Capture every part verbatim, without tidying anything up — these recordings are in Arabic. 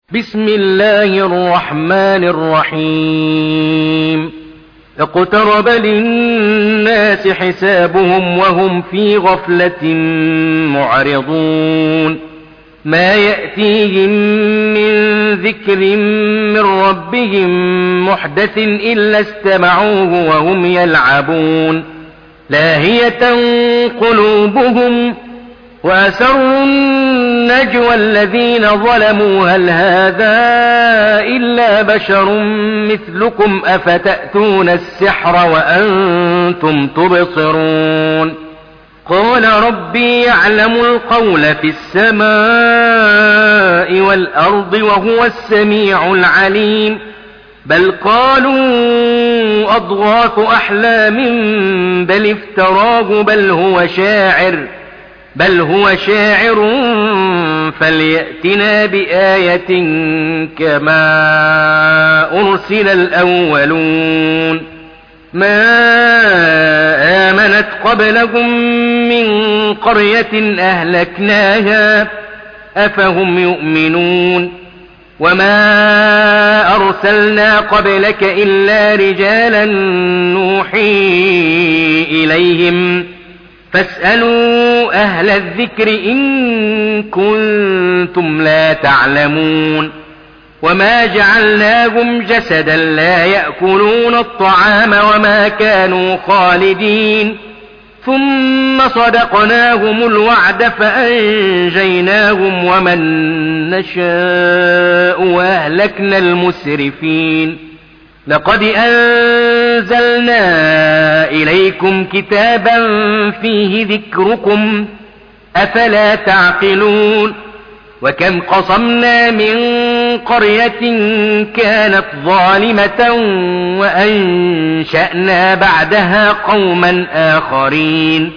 بسم الله الرحمن الرحيم اقترب للناس حسابهم وهم في غفلة معرضون ما يأتيهم من ذكر من ربهم محدث إلا استمعوه وهم يلعبون لاهية قلوبهم وأسروا النجوى الذين ظلموا هل هذا إلا بشر مثلكم أفتأتون السحر وأنتم تبصرون قال ربي يعلم القول في السماء والأرض وهو السميع العليم بل قالوا أضغاث أحلام بل افتراه بل هو شاعر بل هو شاعر فليأتنا بآية كما أرسل الأولون ما آمنت قبلهم من قرية أهلكناها أفهم يؤمنون وما أرسلنا قبلك إلا رجالا نوحي إليهم فاسألوا أهل الذكر إن كنتم لا تعلمون وما جعلناهم جسدا لا يأكلون الطعام وما كانوا خالدين ثم صدقناهم الوعد فأنجيناهم ومن نشاء وأهلكنا المسرفين لقد أنزلنا إليكم كتابا فيه ذكركم أفلا تعقلون وكم قصمنا من قرية كانت ظالمة وأنشأنا بعدها قوما آخرين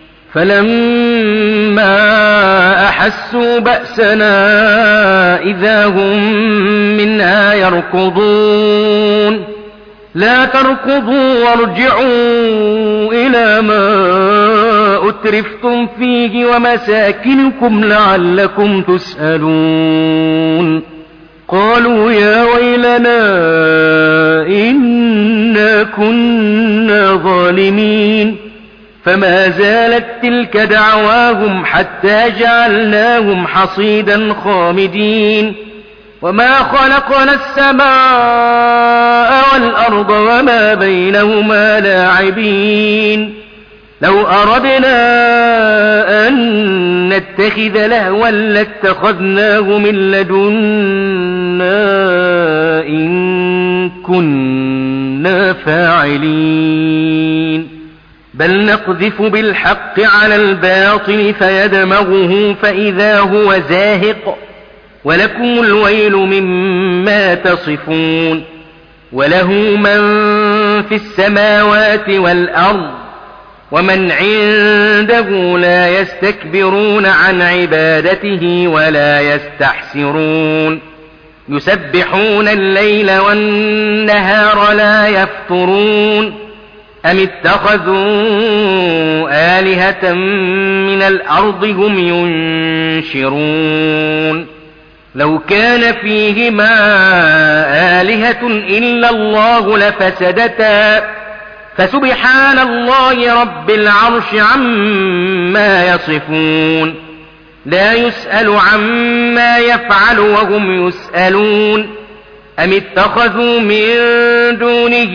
فلما أحسوا بأسنا إذا هم منها يركضون لا تركضوا وارجعوا إلى ما أترفتم فيه ومساكنكم لعلكم تسألون قالوا يا ويلنا إنا كنا ظالمين فما زالت تلك دعواهم حتى جعلناهم حصيدا خامدين وما خلقنا السماء والأرض وما بينهما لاعبين لو أردنا أن نتخذ لهوا لاتخذناه من لدنا إن كنا فاعلين بل نقذف بالحق على الباطل فيدمغه فإذا هو زاهق ولكم الويل مما تصفون وله من في السماوات والأرض ومن عنده لا يستكبرون عن عبادته ولا يستحسرون يسبحون الليل والنهار لا يفترون أم اتخذوا آلهة من الأرض هم ينشرون لو كان فيهما آلهة إلا الله لفسدتا فسبحان الله رب العرش عما يصفون لا يسأل عما يفعل وهم يسألون أم اتخذوا من دونه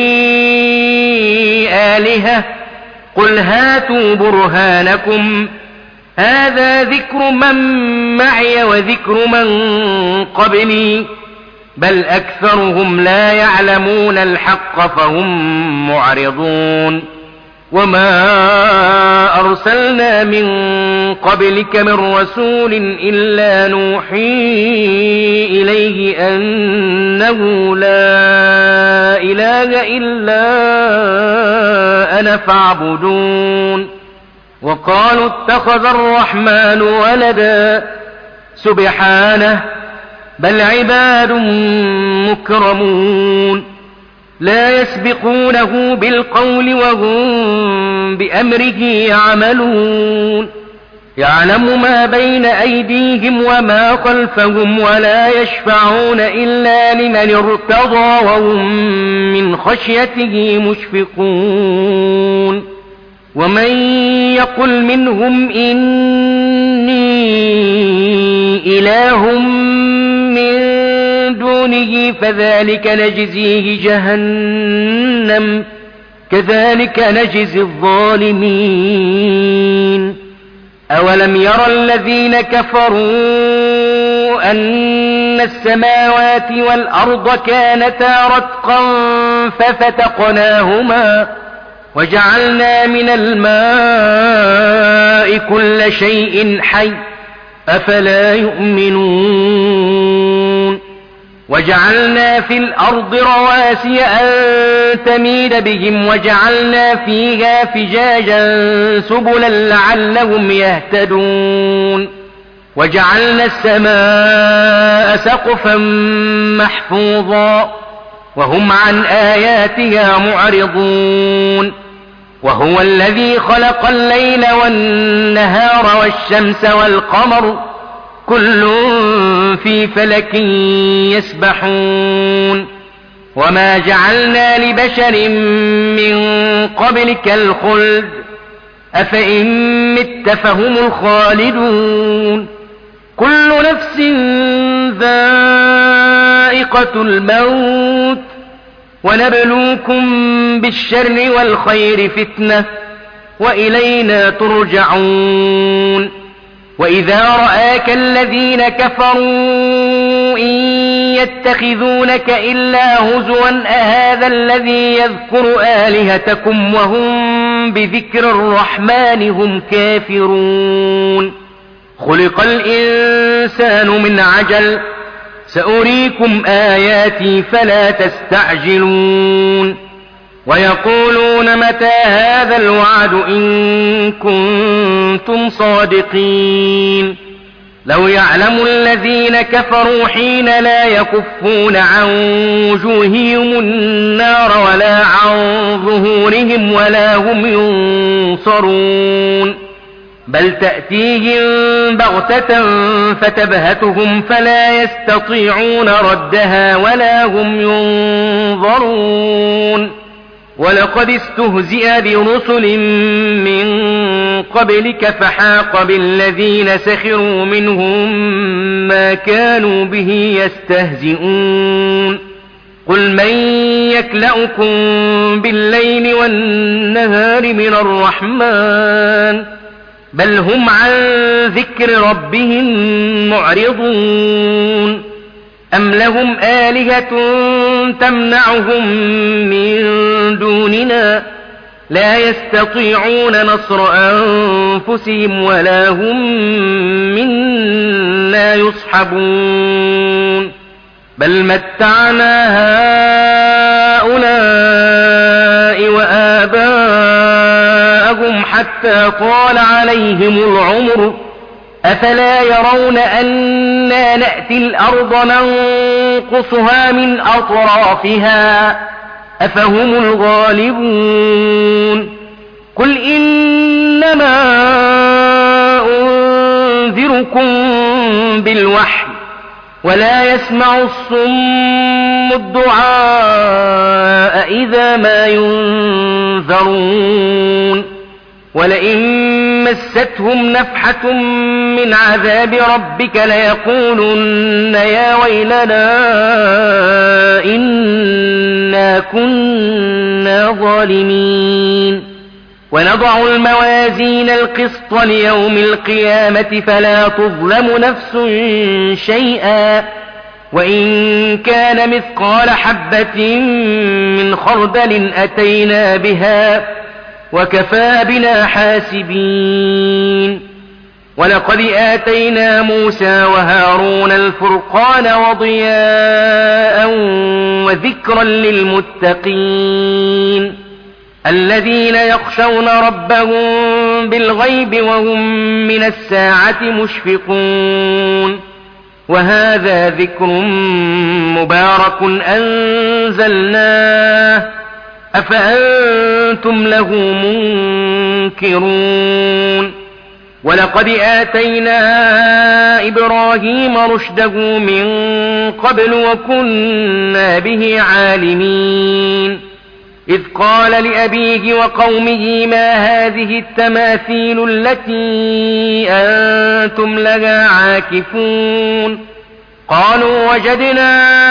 آلهة قل هاتوا برهانكم هذا ذكر من معي وذكر من قبلي بل أكثرهم لا يعلمون الحق فهم معرضون وما أرسلنا من قبلك من رسول إلا نوحي إليه أنه لا إله إلا أنا فاعبدون وقالوا اتخذ الرحمن ولدا سبحانه بل عباد مكرمون لا يسبقونه بالقول وهم بأمره يعملون يعلم ما بين أيديهم وما خلفهم ولا يشفعون إلا لمن ارتضى وهم من خشيته مشفقون ومن يقل منهم إني إله من دونه فذلك نجزيه جهنم كذلك نجزي الظالمين أولم ير الذين كفروا أن السماوات والأرض كانتا رتقا ففتقناهما وجعلنا من الماء كل شيء حي أفلا يؤمنون وجعلنا في الأرض رواسي أن تميد بهم وجعلنا فيها فجاجا سبلا لعلهم يهتدون وجعلنا السماء سقفا محفوظا وهم عن آياتها معرضون وهو الذي خلق الليل والنهار والشمس والقمر كل في فلك يسبحون وما جعلنا لبشر من قبلك الخلد أفإن مت فهم الخالدون كل نفس ذائقة الموت ونبلوكم بالشر والخير فتنة وإلينا ترجعون وإذا رآك الذين كفروا إن يتخذونك إلا هزوا أهذا الذي يذكر آلهتكم وهم بذكر الرحمن هم كافرون خلق الإنسان من عجل سأريكم آياتي فلا تستعجلون ويقولون متى هذا الوعد إن كنتم صادقين لو يعلم الذين كفروا حين لا يكفون عن وجوههم النار ولا عن ظهورهم ولا هم ينصرون بل تأتيهم بغتة فتبهتهم فلا يستطيعون ردها ولا هم ينظرون ولقد استهزئ برسل من قبلك فحاق بالذين سخروا منهم ما كانوا به يستهزئون قل من يكلؤكم بالليل والنهار من الرحمن بل هم عن ذكر ربهم معرضون أم لهم آلهة تمنعهم من دوننا لا يستطيعون نصر أنفسهم ولا هم منا يصحبون بل متعنا هؤلاء وآباءهم حتى طال عليهم العمر أفلا يرون أنا نأتي الأرض ننقصها من أطرافها أفهم الغالبون قل إنما أنذركم بالوحي ولا يسمع الصم الدعاء إذا ما ينذرون ولئن مستهم نفحة من عذاب ربك ليقولن يا ويلنا إنا كنا ظالمين ونضع الموازين القسط ليوم القيامة فلا تظلم نفس شيئا وإن كان مثقال حبة من خردل أتينا بها وكفى بنا حاسبين ولقد آتينا موسى وهارون الفرقان وضياء وذكرا للمتقين الذين يخشون ربهم بالغيب وهم من الساعة مشفقون وهذا ذكر مبارك أنزلناه أفأنتم له منكرون ولقد آتينا إبراهيم رشده من قبل وكنا به عالمين إذ قال لأبيه وقومه ما هذه التماثيل التي أنتم لها عاكفون قالوا وجدنا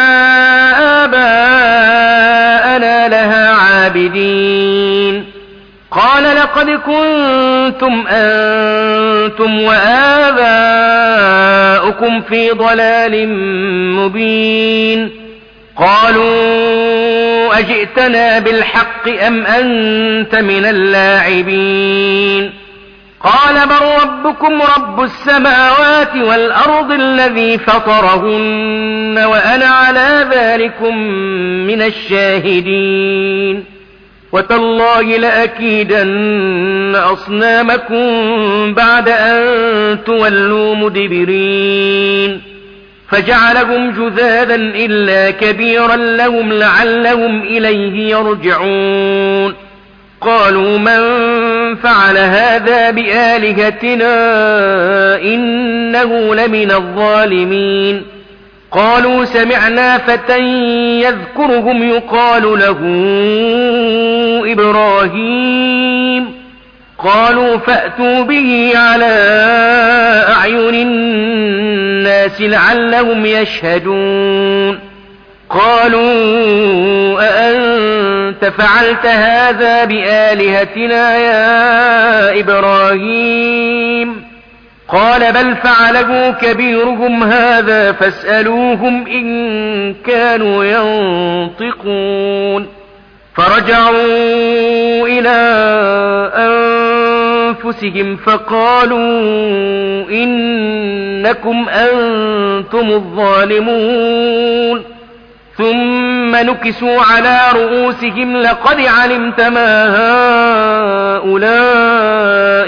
آباءنا لها عابدين قال لقد كنتم أنتم وآباؤكم في ضلال مبين قالوا أجئتنا بالحق أم أنت من اللاعبين قال بل ربكم رب السماوات والأرض الذي فطرهن وأنا على ذلكم من الشاهدين وتالله لأكيدن أصنامكم بعد أن تولوا مدبرين فجعلهم جذاذا إلا كبيرا لهم لعلهم إليه يرجعون قالوا من فعل هذا بآلهتنا إنه لمن الظالمين قالوا سمعنا فتى يذكرهم يقال له إبراهيم قالوا فأتوا به على أعين الناس لعلهم يشهدون قالوا أأنت فعلت هذا بآلهتنا يا إبراهيم قال بل فعله كبيرهم هذا فاسألوهم إن كانوا ينطقون فرجعوا إلى أنفسهم فقالوا إنكم أنتم الظالمون ثم نكسوا على رؤوسهم لقد علمت ما هؤلاء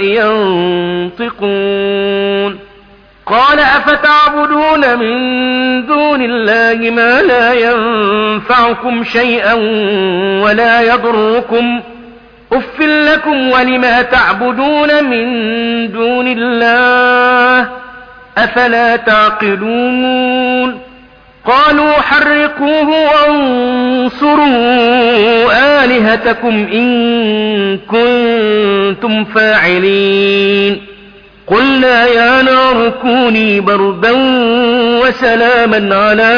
ينطقون قال أفتعبدون من دون الله ما لا ينفعكم شيئا ولا يضركم أف لكم ولما تعبدون من دون الله أفلا تعقلون قالوا حرقوه وانصروا آلهتكم إن كنتم فاعلين قلنا يا نار كوني بردا وسلاما على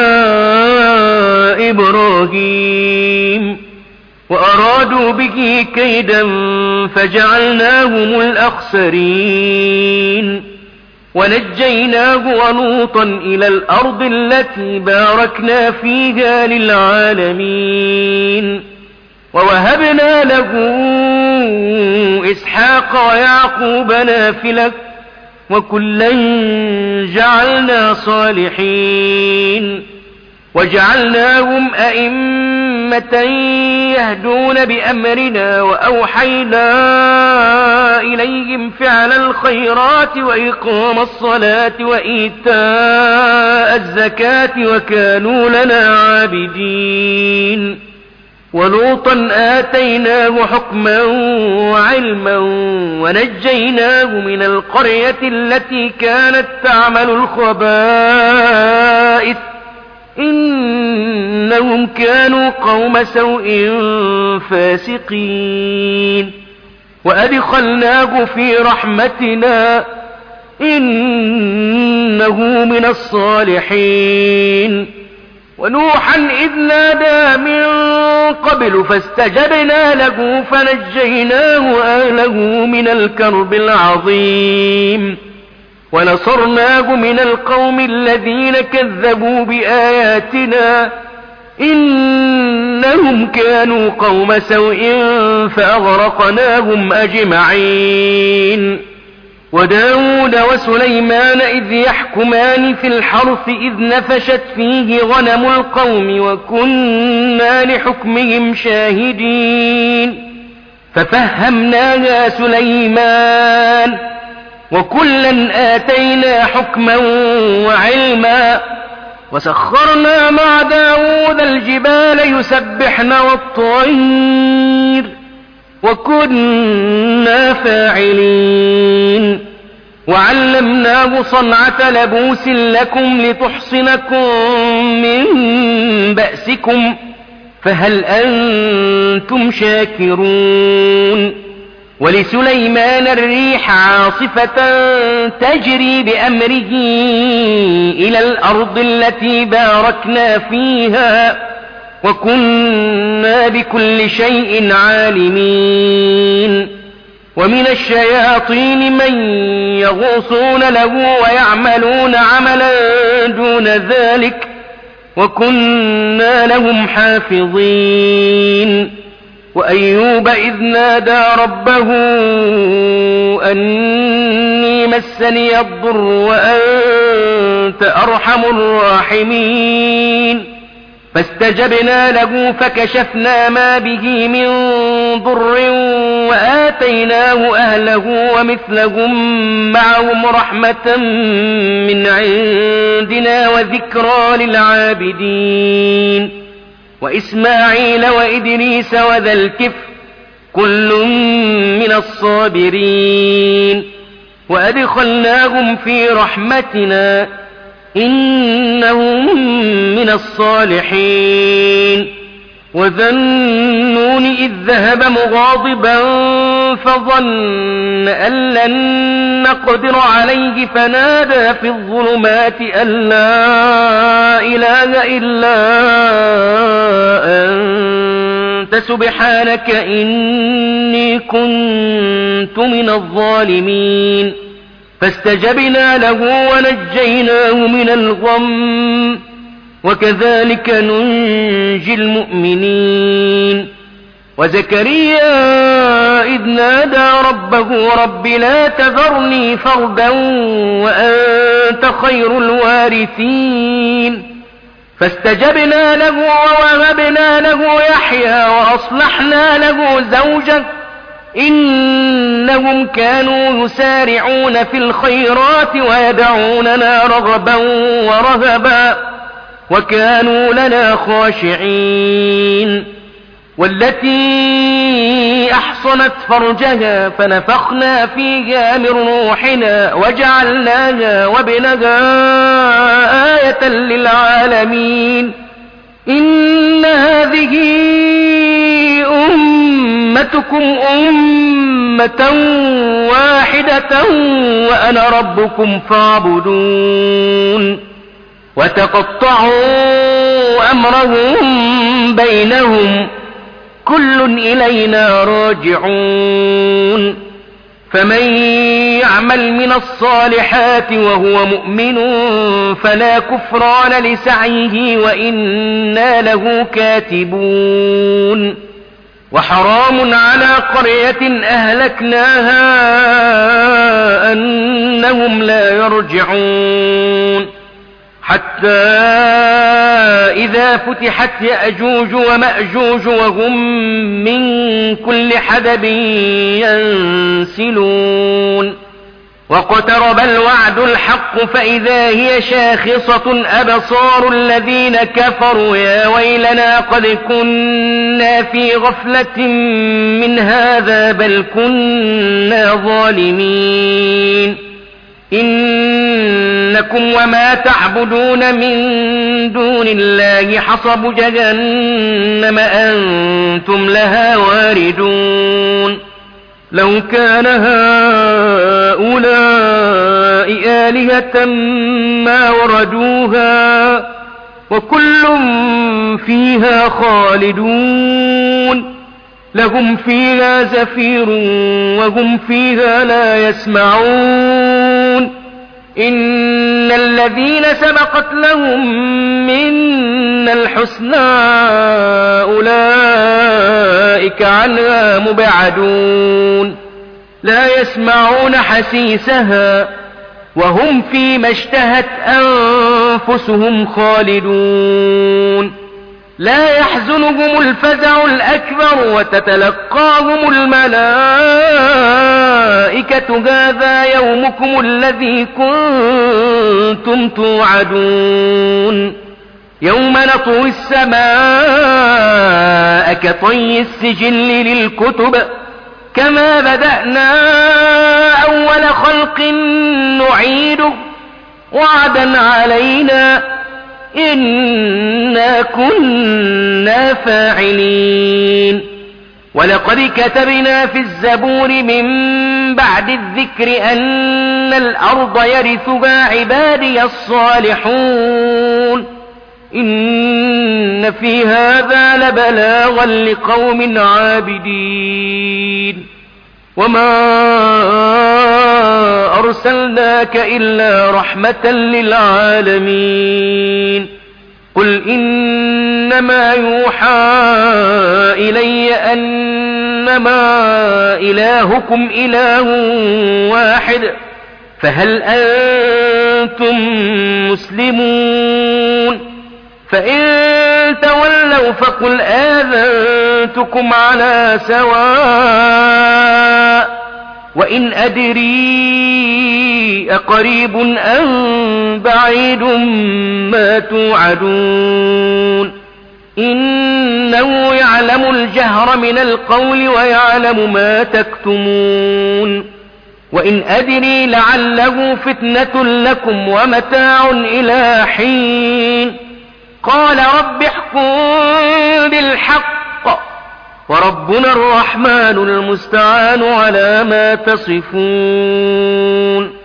إبراهيم وأرادوا به كيدا فجعلناهم الأخسرين ونجيناه ولوطا إلى الأرض التي باركنا فيها للعالمين ووهبنا له إسحاق ويعقوب نافلة وكلا جعلنا صالحين وجعلناهم أئمة يهدون بأمرنا وأوحينا إليهم فعل الخيرات وإقام الصلاة وإيتاء الزكاة وكانوا لنا عابدين ولوطا آتيناه حكما وعلما ونجيناه من القرية التي كانت تعمل الخبائث إنهم كانوا قوم سوء فاسقين وأدخلناه في رحمتنا إنه من الصالحين ونوحا إذ نادى من قبل فاستجبنا له فنجيناه وأهله من الكرب العظيم ونصرناه من القوم الذين كذبوا بآياتنا إنهم كانوا قوم سوء فأغرقناهم أجمعين وداود وسليمان إذ يحكمان في الحرث إذ نفشت فيه غنم القوم وكنا لحكمهم شاهدين ففهمناها سليمان وكلا آتينا حكما وعلما وسخرنا مع داود الجبال يسبحن والطير وكنا فاعلين وعلمناه صنعة لبوس لكم لتحصنكم من بأسكم فهل أنتم شاكرون ولسليمان الريح عاصفة تجري بأمره إلى الأرض التي باركنا فيها وكنا بكل شيء عالمين ومن الشياطين من يغوصون له ويعملون عملا دون ذلك وكنا لهم حافظين وأيوب إذ نادى ربه أني مسني الضر وأنت أرحم الراحمين فاستجبنا له فكشفنا ما به من ضر وآتيناه أهله ومثلهم معهم رحمة من عندنا وذكرى للعابدين وإسماعيل وإدريس وذا الكفل كل من الصابرين وأدخلناهم في رحمتنا إنهم من الصالحين وذا النون إذ ذهب مغاضبا فظن أن لن نقدر عليه فنادى في الظلمات أن لا إله إلا أنت سبحانك إني كنت من الظالمين فاستجبنا له ونجيناه من الغم وكذلك ننجي المؤمنين وزكريا إذ نادى ربه رب لا تذرني فردا وأنت خير الوارثين فاستجبنا له ووهبنا له يحيى وأصلحنا له زوجه إنهم كانوا يسارعون في الخيرات ويدعوننا رغبا ورهبا وكانوا لنا خاشعين والتي أحصنت فرجها فنفخنا فيها من روحنا وجعلناها وابنها آية للعالمين إن هذه أمتكم أمة واحدة وأنا ربكم فاعبدون وتقطعوا أمرهم بينهم كل إلينا راجعون فمن يعمل من الصالحات وهو مؤمن فلا كفران لسعيه وإنا له كاتبون وحرام على قرية أهلكناها أنهم لا يرجعون حتى إذا فتحت يأجوج ومأجوج وهم من كل حدب ينسلون واقترب الوعد الحق فإذا هي شاخصة أبصار الذين كفروا يا ويلنا قد كنا في غفلة من هذا بل كنا ظالمين إنكم وما تعبدون من دون الله حصب جهنم أنتم لها واردون لو كان هؤلاء آلهة ما وردوها وكل فيها خالدون لهم فيها زفير وهم فيها لا يسمعون إن الذين سبقت لهم منا الحسنى أولئك عنها مبعدون لا يسمعون حسيسها وهم فيما اشتهت أنفسهم خالدون لا يحزنهم الفزع الأكبر وتتلقاهم الملائكة هذا يومكم الذي كنتم توعدون يوم نطوي السماء كطي السجل للكتب كما بدأنا أول خلق نعيده وعدا علينا إنا كنا فاعلين ولقد كتبنا في الزبور من بعد الذكر أن الأرض يرثها عبادي الصالحون إن في هذا لبلاغا لقوم عابدين وما أرسلناك إلا رحمة للعالمين قل إنما يوحى إلي أنما إلهكم إله واحد فهل أنتم مسلمون فإن تولوا فقل آذنتكم على سواء وإن أدري أقريب أم بعيد ما توعدون إنه يعلم الجهر من القول ويعلم ما تكتمون وإن أدري لعله فتنة لكم ومتاع إلى حين قال رب احكم بالحق وربنا الرحمن المستعان على ما تصفون